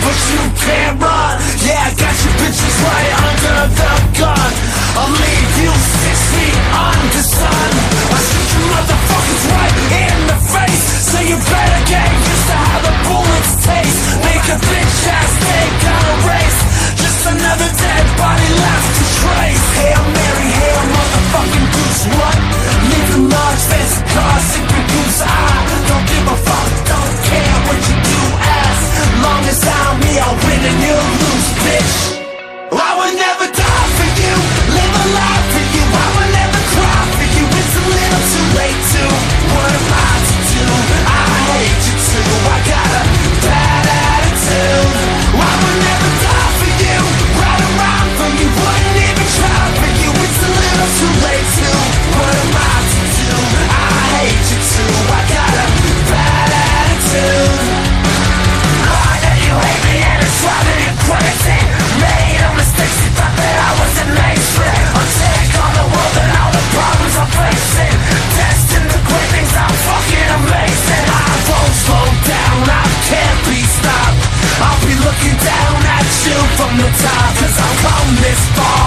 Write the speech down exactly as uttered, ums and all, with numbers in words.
but you can't run. Yeah, I got you bitches right under the gun. I'll leave you six feet under sun. I'll shoot you motherfuckers right in the face. So you better get used to how the bullets taste. Make a bitch ass take on a race. Just another dead body left to trace. Hail Mary, hail motherfucking Goose, what? Living large, fancy cars, sipping goose. I don't give a fuck, don't care what you do, ass. Long as I'm me, I'll win and you'll lose, bitch. I would never die for you, live a life for you. I would never cry for you, it's a little too late to. What am I to do? I hate you too, I got a bad attitude. I would never die for you, ride around for you. Wouldn't even try for you, it's a little too late to. What am I to do? I hate you too, I got a bad attitude. I know you hate me and it's driving you crazy. Made no mistakes, you thought that I was amazing. I'll take on the world and all the problems I'm facing. Destined to great things, I'm fucking amazing. I won't slow down, I can't be stopped. I'll be looking down at you from the top, cause I've come this far.